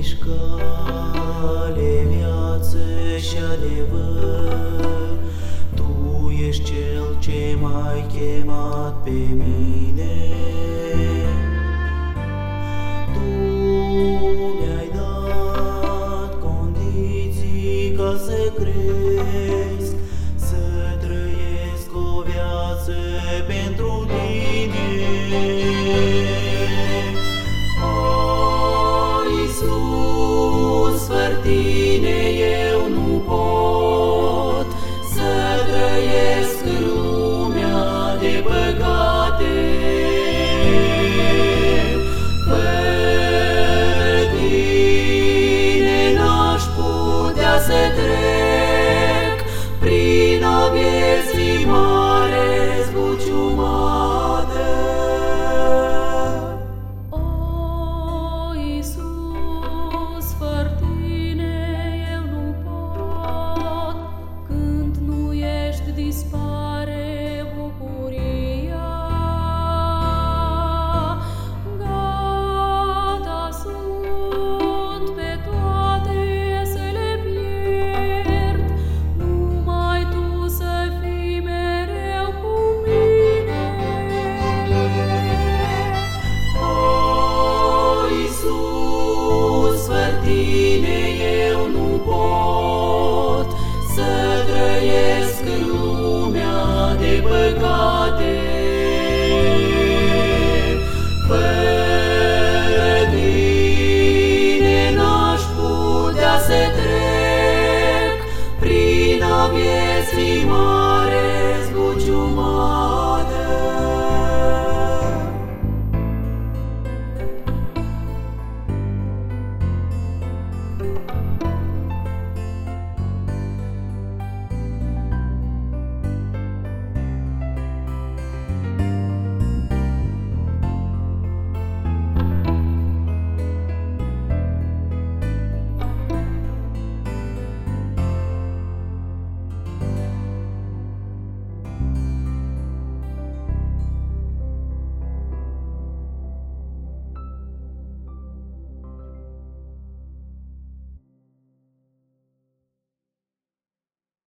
ești cale, viață și adevăr, Tu ești Cel ce m-ai chemat pe mine. Tu mi-ai dat condiții ca să cresc, să trăiesc o viață pentru Tine. Iisus, fără Tine eu nu pot să trăiesc în lumea de păcate. Fără Tine n-aș putea să trec prin a vieții mare zbuciumată. Dispare bucuria, gata sunt pe toate să le pierd, numai Tu să fii mereu cu mine. O, Iisus, fără Tine eu nu pot să trăiesc în lumea de păcate. Fără Tine n-aș putea să trec prin a vieții mari.